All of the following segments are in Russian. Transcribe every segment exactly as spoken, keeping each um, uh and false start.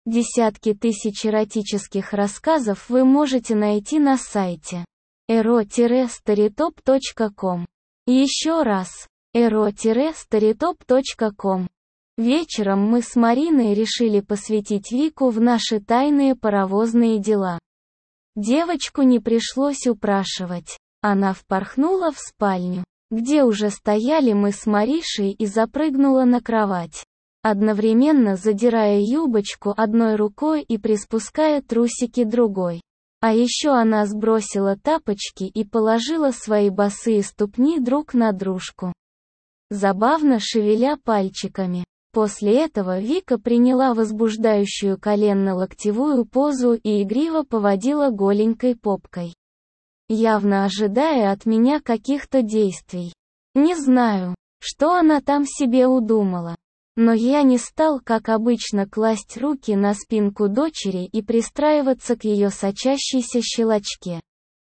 Десятки тысяч эротических рассказов вы можете найти на сайте эро старитоп точка ком. Еще раз, эро старитоп точка ком. Вечером мы с Мариной решили посвятить Вику в наши тайные паровозные дела. Девочку не пришлось упрашивать. Она впорхнула в спальню, где уже стояли мы с Маришей, и запрыгнула на кровать, одновременно задирая юбочку одной рукой и приспуская трусики другой. А еще она сбросила тапочки и положила свои босые ступни друг на дружку, забавно шевеля пальчиками. После этого Вика приняла возбуждающую коленно-локтевую позу и игриво поводила голенькой попкой, явно ожидая от меня каких-то действий. Не знаю, что она там себе удумала, но я не стал, как обычно, класть руки на спинку дочери и пристраиваться к ее сочащейся щелочке.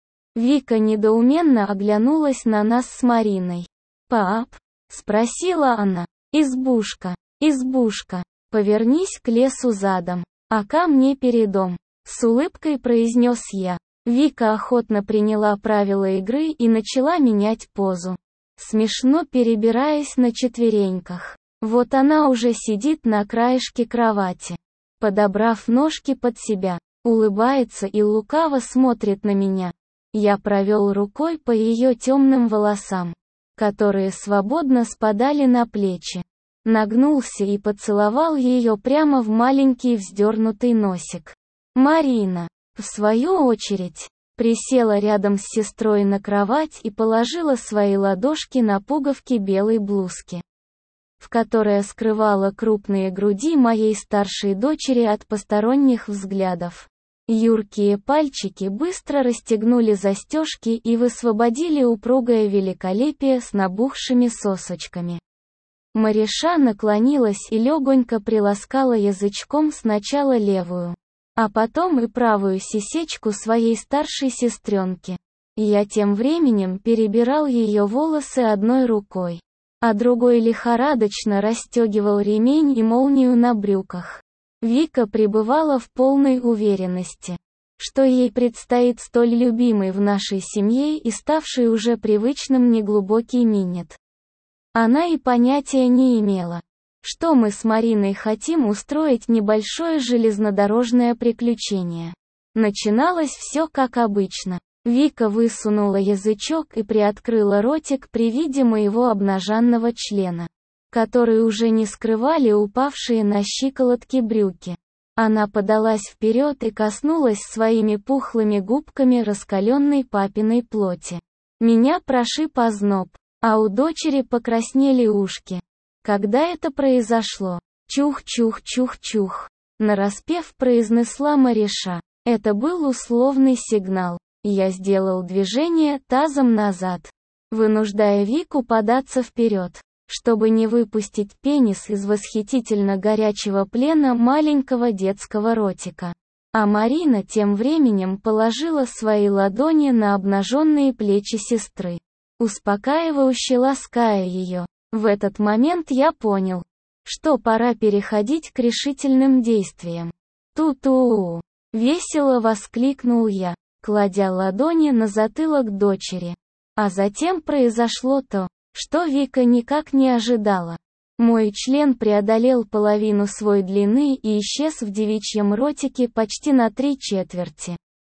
Вика недоуменно оглянулась на нас с Мариной. «Пап?» — спросила она. «Избушка, избушка, повернись к лесу задом, а ко мне передом», — с улыбкой произнес я. Вика охотно приняла правила игры и начала менять позу, смешно перебираясь на четвереньках. Вот она уже сидит на краешке кровати, подобрав ножки под себя, улыбается и лукаво смотрит на меня. Я провел рукой по ее темным волосам, которые свободно спадали на плечи, нагнулся и поцеловал ее прямо в маленький вздернутый носик. Марина, в свою очередь, присела рядом с сестрой на кровать и положила свои ладошки на пуговки белой блузки, в которая скрывала крупные груди моей старшей дочери от посторонних взглядов. Юркие пальчики быстро расстегнули застежки и высвободили упругое великолепие с набухшими сосочками. Мариша наклонилась и легонько приласкала язычком сначала левую, а потом и правую сисечку своей старшей сестренки. Я тем временем перебирал ее волосы одной рукой, а другой лихорадочно расстегивал ремень и молнию на брюках. Вика пребывала в полной уверенности, что ей предстоит столь любимый в нашей семье и ставший уже привычным неглубокий минет. Она и понятия не имела, что мы с Мариной хотим устроить небольшое железнодорожное приключение. Начиналось все как обычно. Вика высунула язычок и приоткрыла ротик при виде моего обнаженного члена, который уже не скрывали упавшие на щиколотки брюки. Она подалась вперед и коснулась своими пухлыми губками раскаленной папиной плоти. Меня прошиб озноб, а у дочери покраснели ушки. Когда это произошло? Чух-чух-чух-чух, нараспев произнесла Мариша. Это был условный сигнал. Я сделал движение тазом назад, вынуждая Вику податься вперед, чтобы не выпустить пенис из восхитительно горячего плена маленького детского ротика. А Марина тем временем положила свои ладони на обнаженные плечи сестры, успокаивающе лаская ее. В этот момент я понял, что пора переходить к решительным действиям. «Ту-ту-у!» — весело воскликнул я, кладя ладони на затылок дочери. А затем произошло то, что Вика никак не ожидала. Мой член преодолел половину своей длины и исчез в девичьем ротике почти на три четверти.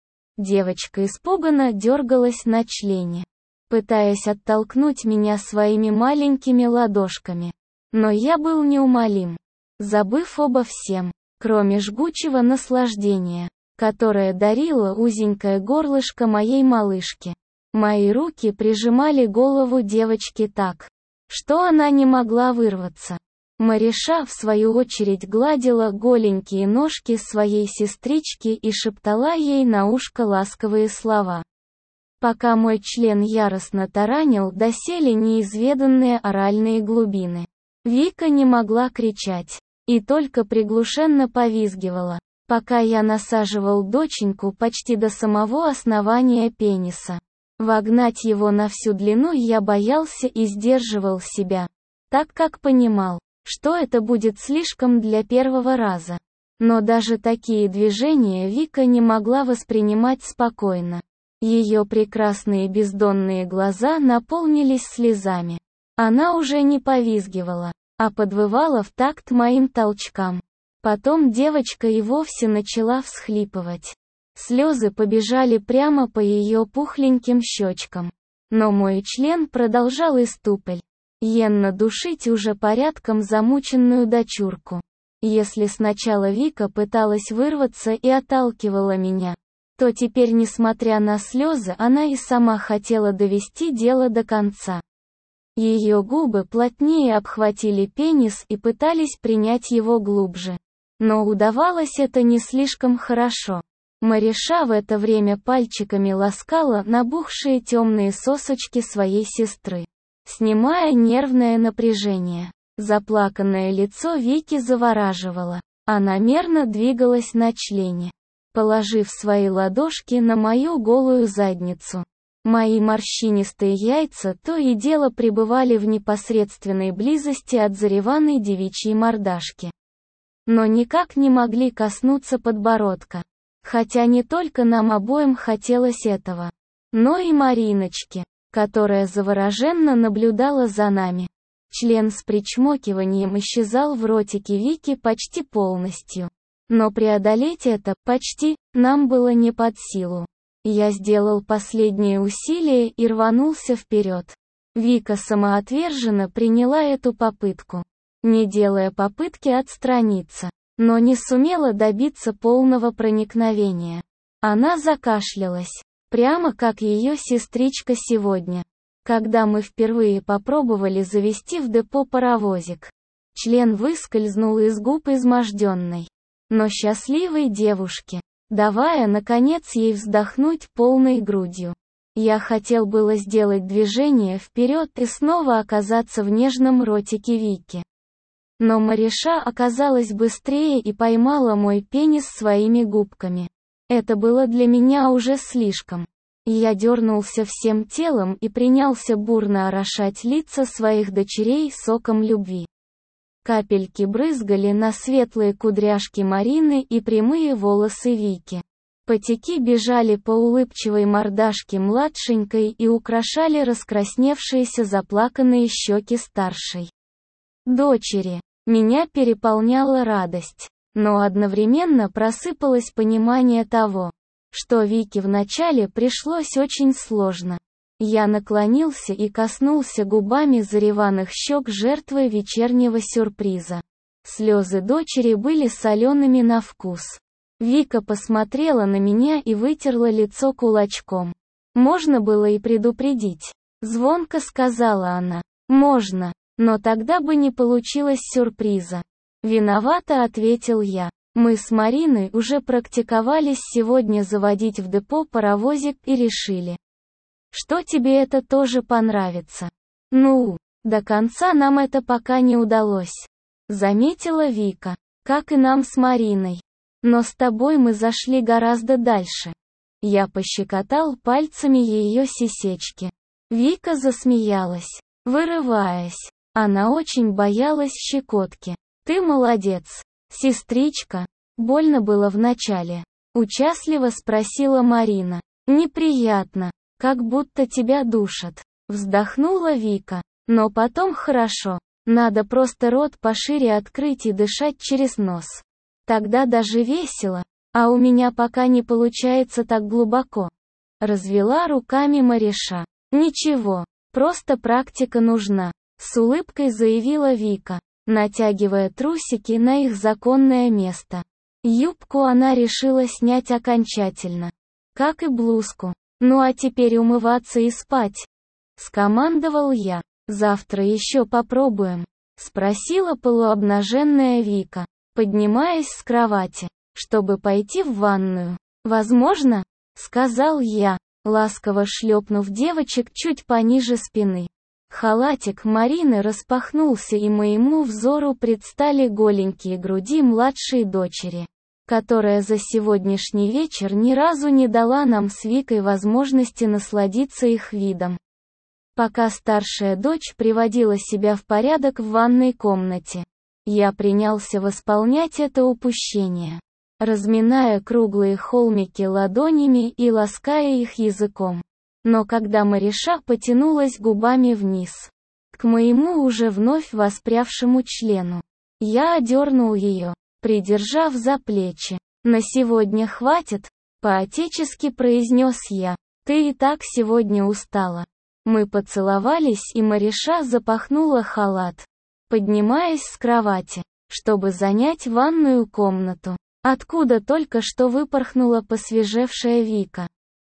Девочка испуганно дергалась на члене, пытаясь оттолкнуть меня своими маленькими ладошками. Но я был неумолим, забыв обо всем, кроме жгучего наслаждения, которое дарило узенькое горлышко моей малышки. Мои руки прижимали голову девочки так, что она не могла вырваться. Мариша, в свою очередь, гладила голенькие ножки своей сестрички и шептала ей на ушко ласковые слова, пока мой член яростно таранил доселе неизведанные оральные глубины. Вика не могла кричать, и только приглушенно повизгивала, пока я насаживал доченьку почти до самого основания пениса. Вогнать его на всю длину я боялся и сдерживал себя, так как понимал, что это будет слишком для первого раза. Но даже такие движения Вика не могла воспринимать спокойно. Ее прекрасные бездонные глаза наполнились слезами. Она уже не повизгивала, а подвывала в такт моим толчкам. Потом девочка и вовсе начала всхлипывать. Слезы побежали прямо по ее пухленьким щечкам. Но мой член продолжал иступель. Йенно душить уже порядком замученную дочурку. Если сначала Вика пыталась вырваться и отталкивала меня, то теперь, несмотря на слезы, она и сама хотела довести дело до конца. Ее губы плотнее обхватили пенис и пытались принять его глубже. Но удавалось это не слишком хорошо. Мариша в это время пальчиками ласкала набухшие темные сосочки своей сестры, снимая нервное напряжение. Заплаканное лицо Вики завораживало. Она мерно двигалась на члене, положив свои ладошки на мою голую задницу. Мои морщинистые яйца то и дело пребывали в непосредственной близости от зареванной девичьей мордашки. Но никак не могли коснуться подбородка. Хотя не только нам обоим хотелось этого, но и Мариночке, которая завороженно наблюдала за нами. Член с причмокиванием исчезал в ротике Вики почти полностью. Но преодолеть это, почти, нам было не под силу. Я сделал последнее усилие и рванулся вперед. Вика самоотверженно приняла эту попытку, не делая попытки отстраниться, но не сумела добиться полного проникновения. Она закашлялась, прямо как ее сестричка сегодня, когда мы впервые попробовали завести в депо паровозик. Член выскользнул из губ изможденной, но счастливой девушки, давая, наконец, ей вздохнуть полной грудью. Я хотел было сделать движение вперед и снова оказаться в нежном ротике Вики. Но Мариша оказалась быстрее и поймала мой пенис своими губками. Это было для меня уже слишком. Я дернулся всем телом и принялся бурно орошать лица своих дочерей соком любви. Капельки брызгали на светлые кудряшки Марины и прямые волосы Вики. Потеки бежали по улыбчивой мордашке младшенькой и украшали раскрасневшиеся заплаканные щеки старшей дочери. Меня переполняла радость, но одновременно просыпалось понимание того, что Вике вначале пришлось очень сложно. Я наклонился и коснулся губами зареванных щек жертвы вечернего сюрприза. Слезы дочери были солеными на вкус. Вика посмотрела на меня и вытерла лицо кулачком. «Можно было и предупредить», — звонко сказала она. «Можно, но тогда бы не получилось сюрприза». «Виновата», — ответил я. Мы с Мариной уже практиковались сегодня заводить в депо паровозик и решили, что тебе это тоже понравится. Ну, до конца нам это пока не удалось, заметила Вика, как и нам с Мариной. Но с тобой мы зашли гораздо дальше. Я пощекотал пальцами ее сисечки. Вика засмеялась, вырываясь. Она очень боялась щекотки. Ты молодец, сестричка. Больно было вначале. Участливо спросила Марина. Неприятно, как будто тебя душат. Вздохнула Вика. Но потом хорошо. Надо просто рот пошире открыть и дышать через нос. Тогда даже весело, а у меня пока не получается так глубоко. Развела руками Мариша. Ничего, просто практика нужна, с улыбкой заявила Вика, натягивая трусики на их законное место. Юбку она решила снять окончательно, как и блузку. Ну а теперь умываться и спать. Скомандовал я. Завтра еще попробуем? Спросила полуобнаженная Вика, поднимаясь с кровати, чтобы пойти в ванную. «Возможно?» — сказал я, ласково шлепнув девочек чуть пониже спины. Халатик Марины распахнулся, и моему взору предстали голенькие груди младшей дочери, которая за сегодняшний вечер ни разу не дала нам с Викой возможности насладиться их видом. Пока старшая дочь приводила себя в порядок в ванной комнате, Я принялся восполнять это упущение, разминая круглые холмики ладонями и лаская их языком. Но когда Мариша потянулась губами вниз, к моему уже вновь воспрявшему члену, я одернул ее, придержав за плечи. «На сегодня хватит», — по-отечески произнес я. «Ты и так сегодня устала». Мы поцеловались, и Мариша запахнула халат, поднимаясь с кровати, чтобы занять ванную комнату, откуда только что выпорхнула посвежевшая Вика.